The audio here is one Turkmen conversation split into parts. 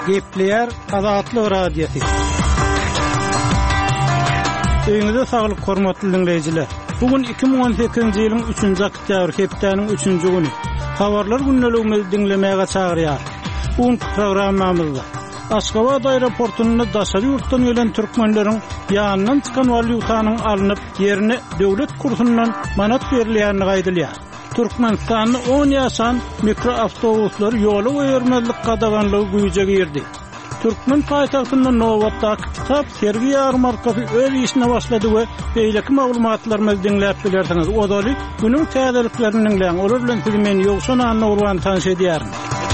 Gepleyer Azatlyk Radiosu. Öňüňizde saglyk hormatly dinleýijiler. Bugün 2018-nji ýylyň 3-nji oktýabr hepdeniň 3-nji güni. Habarlar günneligimizi dinlemäge çagyrýar. Bugün programmamyzda Aşgabat aeroportuna daşary ýurtdan gelen türkmenleriň ýanyndan çykan valyutanyň alınıp ýerine döwlet kursundan manat berilýäni gaýdylýar. Türkmenistanyň 10 ýaşan mikroawtobuslar ýoly goýarmazlyk gadaganlygy güýje girdi. Türkmen paýtagtynda Nowatdaky kitap sergi ýarmarkasy öz işine başlady we beýleki maglumatlarymyzy dinläp bilersiňiz. Odaly günüň täzeliklerini dinleň. Olar bilen sizi men ýoksan anna urwan tanış edýärim.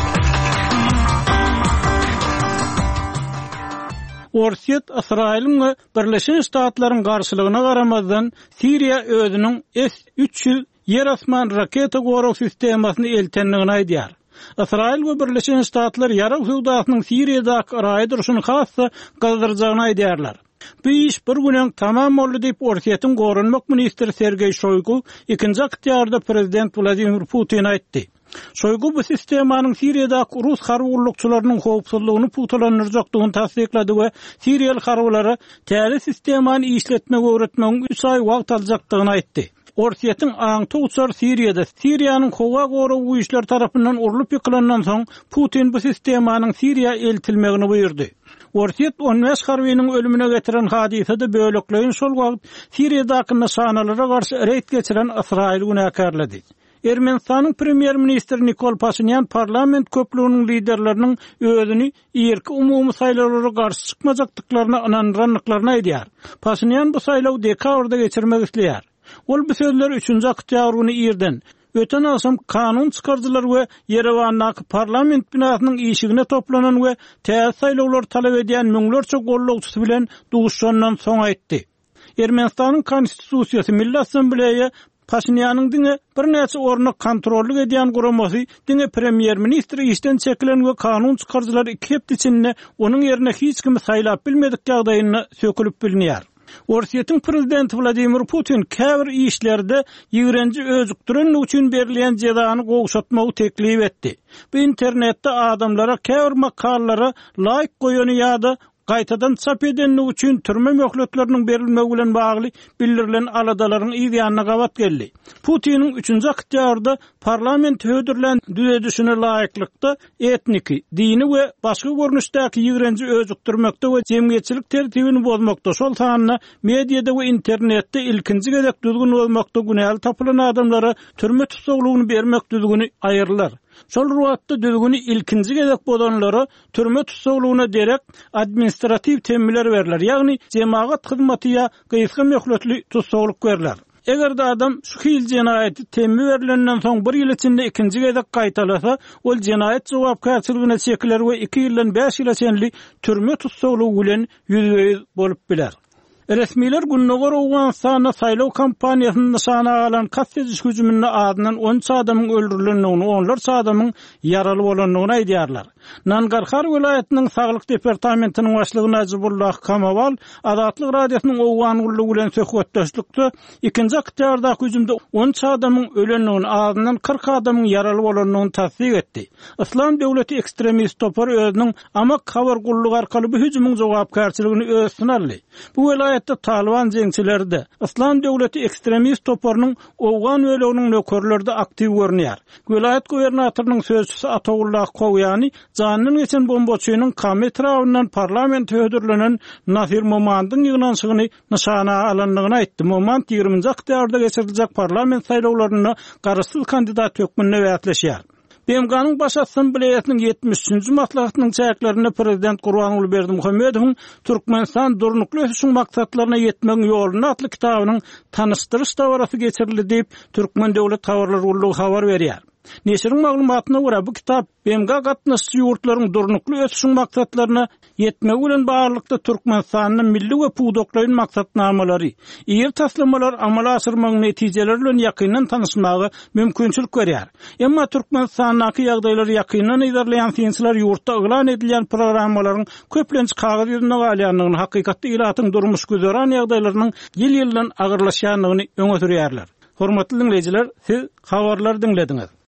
Orsiýet Israýlyň we Birleşen Ştatlaryň garşylygyna garamazdan Siriýa özüniň S-300 yer asman raketa goraw sistemasyny eltenligini aýdýar. Israýil we Birleşen Ştatlar ýarak sowdasynyň Siriýadaky araýa duruşyny hassa gazdyryjagyny aýdýarlar. Bu iş bir günden tamam boldy diýip Orsiýetiň gorunmak ministri Sergey Shoygu 2-nji oktýabrda prezident Vladimir Putin aýtdy. Shoygu bu sistemanyň Siriýadaky Rus harwurlukçylarynyň howpsuzlygyny putulandyrjakdygyny tasdiklady we Siriýal harwlary täze sistemany işletmek öwretmegiň 3 ay wagt aljakdygyny aýtdy. Orsiýetiň aňty uçar Siriýada Siriýanyň howa goraw güýçler tarapyndan urulyp ýykylandan soň Putin bu sistemanyň Siriýa eltilmegini buyurdy. Orsiýet 15 harbynyň ölümine getiren hadisede bölekleýin şol wagt Siriýadaky nişanalara garşy reýt geçiren Israýil günäkärledi. Ermenistanyň premier ministri Nikol Pashinyan parlament köplüğünün liderlerinin özünü ýerki umumy saýlawlara garşy çykmajakdyklaryna inanýanlyklaryny aýdýar. Pashinyan bu saýlaw dekabrda geçirmek isleýär. Ol bu sözler 3-nji oktýabr güni ýerden öten asam kanun çykarjylar we Yerewandaki parlament binasynyň işigine toplanan we täze saýlawlar talap edýän müňlerçe gollagçysy bilen duguşandan soň aýtdy. Ermenistanyň konstitusiýasy Milli Assambleýa Pashinyanyň diňe bir näçe orny kontrollyk edýän guramasy diňe premier ministri işden çekilen we kanun çykarjylar 2 hepde içinde onuň ýerine hiç kimi saýlap bilmedik ýagdaýyna sökülüp bilinýär. Orsiýetiň prezidenti Vladimir Putin käbir işlerde ýigrenji özükdiren üçin berilýän jazany gowşatmagy teklip etdi. Bu internetde adamlara käbir makallalara laýyk goýany ýa-da gaýtadan çap edenlik üçin türme möhletleriniň berilmegi bilen bagly bildirilen aladalaryň ýa-da gabat geldi. Putiniň 3-nji oktýabrda parlament hödürlen düzedişine laýyklykda etniki, dini we başga görnüşdäki ýigrenji özükdirmekde we jemgyýetçilik tertibini bozmakda şol sanyna mediada we internetde ilkinji gezek düzgün bolmakda günäl tapylan adamlara türme tutsaglygyny bermek düzgüni aýyrlar. Şol ruwatda düzgüni ilkinji gezek bolanlara türme tutsaglygyna derek administrativ temmiler berler. Ýagny jemaat hyzmaty ýa gysga möhletli tutsaglyk berler. Eger de adam şu hil jenaýaty temmi berilenden soň 1 ýyl içinde ikinji gezek gaýtalasa, ol jenaýat jogapkärçiligine çekiler we 2 ýyldan 5 ýyla çenli türme tutsaglygy bilen ýüzüňiz bolup biler. Resmiler günnäge Awganistana saýlaw kampaniýasyny nişana alan kassediş hüjümüne adynan 13 adamyň öldürilendigini, onlarca adamyň ýaraly bolandygyny aýdýarlar. Nangarhar vilayatynyň saglyk departamentiniň başlygy Najibullah Kamawal Azatlyk Radiosynyň Owgan gullugy bilen söhbetdeşlikde 2-nji oktýabrdaky hüjümde 13 adamyň ölendigini, adynan 40 adamyň ýaraly bolandygyny tasdik etdi. Islam döwleti ekstremist topar özüniň amak habar gullugy arkaly bu hüjümüň jogapkärçiligini öz synarly. Bu vilayatda Taliban jeňçileri de Islam döwleti ekstremist toparynyň Owgan öleginiň nökerlerinde aktiv görnýär. Vilayat gubernatorynyň sözçüsü Atawullah Kowyany janyny geçen bombaçynyň kamy etrafyndan parlament hödürlenen Nasir Momandyň ýygnaşygyny nişana alandygyny aýtdy. Momand 20-nji oktýabrda geçiriljek parlament saýlawlaryna garaşsyz kandidat hökmüne wätleşýär. BMG'nın baş assambleýasynyň 73-nji maslahatynyň çäklerine prezident Gurbanuly Berdimuhammedowyň Türkmenistan durnukly ösüşiň maksatlaryna ýetmegiň ýoluny atly kitabynyň tanışdyryş dawarasy geçirildi diýip Türkmen Döwlet Tawarlar Gullugy habar berýär. Neşiriň maglumatyna görä bu kitap BMG gatnaşçy ýurtlaryň durnukly ösüşiň maksatlaryna ýetmegi bilen barlykda Türkmenistanyň milli we puwdoklaryň maksatnamalary, ýer taslamalar amala asyrmagyň netijeleri bilen ýakyndan tanışmagy mümkinçilik berýär. Emma Türkmenistanyň ýagdaýlary ýakyndan ýerleýän synçylar ýurtda eglan edilen programmalaryň köplençi kagaz ýüzüne galýanlygyny, hakykatda ilatyň durmuş güzeran ýagdaýlarynyň ýyl-ýyldan agyrlaşýanlygyny öňe sürýärler. Hormatly dinleýijiler, siz habarlar dinlediňiz.